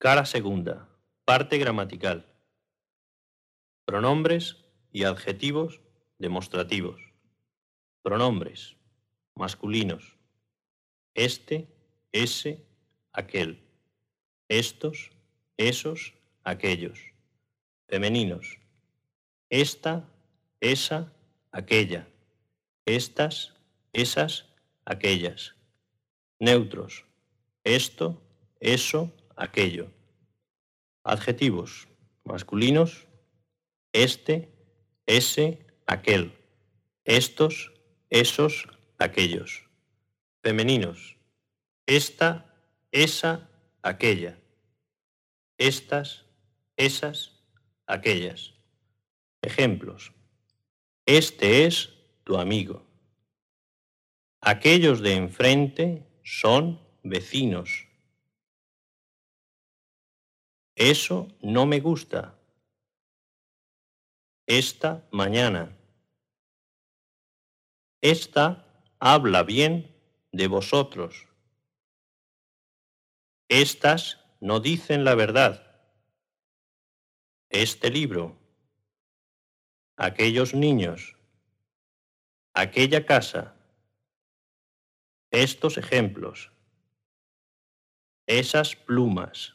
Cara segunda. Parte gramatical. Pronombres y adjetivos demostrativos. Pronombres masculinos. Este, ese, aquel. Estos, esos, aquellos. Femeninos. Esta, esa, aquella. Estas, esas, aquellas. Neutros. Esto, eso, aquello. Adjetivos masculinos. Este, ese, aquel. Estos, esos, aquellos. Femeninos. Esta, esa, aquella. Estas, esas, aquellas. Ejemplos. Este es tu amigo. Aquellos de enfrente son vecinos. Eso no me gusta. Esta mañana. Esta habla bien de vosotros. Estas no dicen la verdad. Este libro. Aquellos niños. Aquella casa. Estos ejemplos. Esas plumas.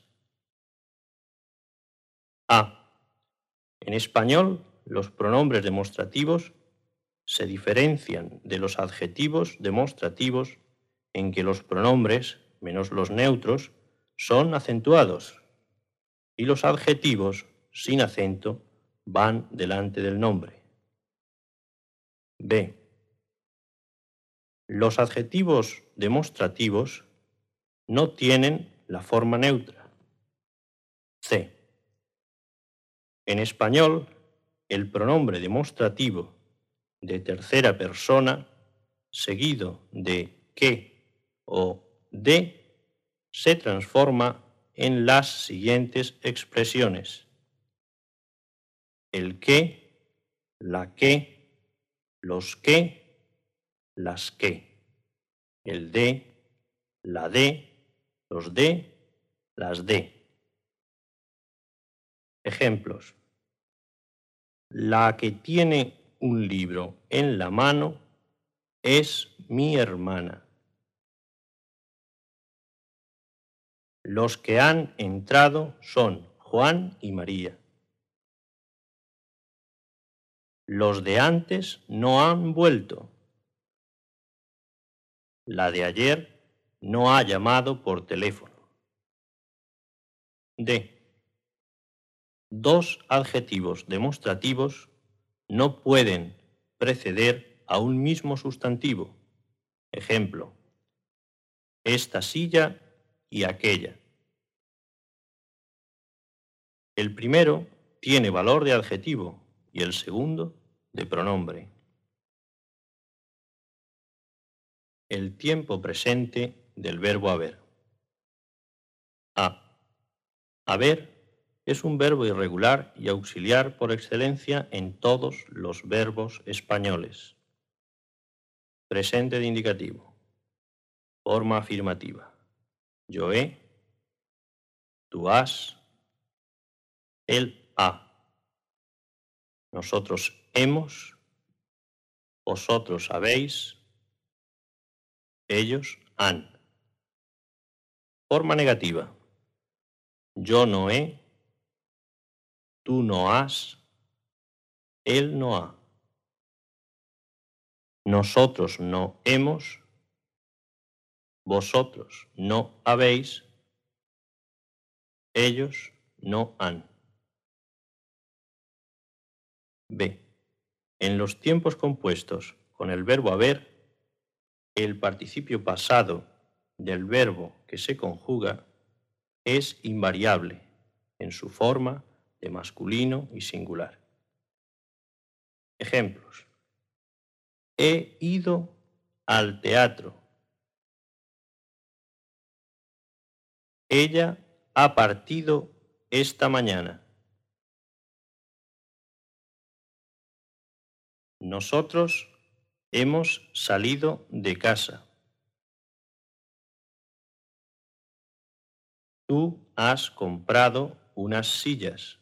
A. En español, los pronombres demostrativos se diferencian de los adjetivos demostrativos en que los pronombres, menos los neutros, son acentuados y los adjetivos sin acento van delante del nombre. B. Los adjetivos demostrativos no tienen la forma neutra. C. En español, el pronombre demostrativo de tercera persona, seguido de que o de, se transforma en las siguientes expresiones: el que, la que, los que, las que, el de, la de, los de, las de. Ejemplos. La que tiene un libro en la mano es mi hermana. Los que han entrado son Juan y María. Los de antes no han vuelto. La de ayer no ha llamado por teléfono. D. Dos adjetivos demostrativos no pueden preceder a un mismo sustantivo. Ejemplo. Esta silla y aquella. El primero tiene valor de adjetivo y el segundo de pronombre. El tiempo presente del verbo haber. A. Haber es un verbo irregular y auxiliar por excelencia en todos los verbos españoles. Presente de indicativo. Forma afirmativa. Yo he, tú has, él ha. Nosotros hemos, vosotros habéis, ellos han. Forma negativa. Yo no he, tú no has, él no ha. Nosotros no hemos, vosotros no habéis, ellos no han. B. En los tiempos compuestos con el verbo haber, el participio pasado del verbo que se conjuga es invariable en su forma de masculino y singular. Ejemplos. He ido al teatro. Ella ha partido esta mañana. Nosotros hemos salido de casa. Tú has comprado unas sillas.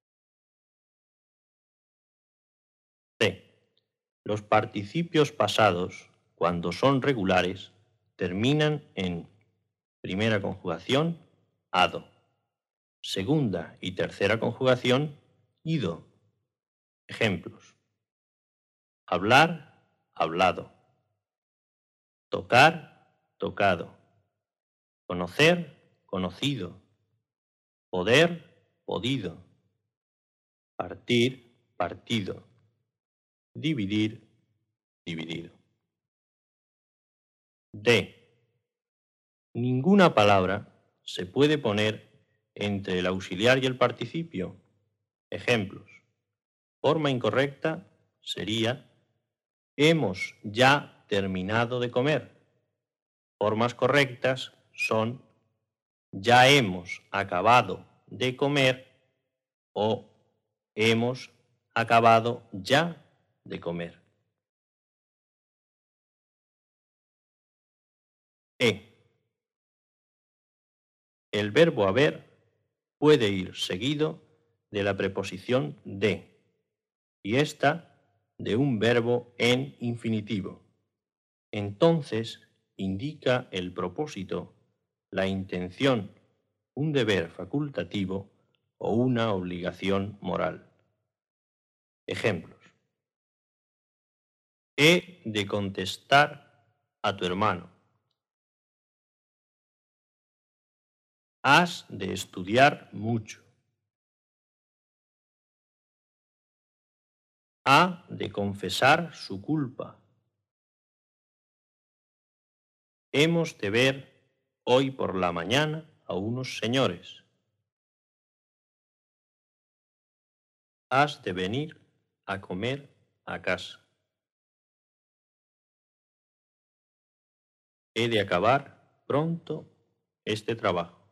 C. Los participios pasados, cuando son regulares, terminan en primera conjugación, ado. Segunda y tercera conjugación, ido. Ejemplos: hablar, hablado. Tocar, tocado. Conocer, conocido. Poder, podido. Partir, partido. Dividir, dividido. D. Ninguna palabra se puede poner entre el auxiliar y el participio. Ejemplos: forma incorrecta sería hemos ya terminado de comer. Formas correctas son ya hemos acabado de comer o hemos acabado ya de comer. E. El verbo haber puede ir seguido de la preposición de y esta de un verbo en infinitivo. Entonces indica el propósito, la intención, un deber facultativo o una obligación moral. Ejemplos: he de contestar a tu hermano. Has de estudiar mucho. Ha de confesar su culpa. Hemos de ver hoy por la mañana a unos señores. Has de venir a comer a casa. He de acabar pronto este trabajo.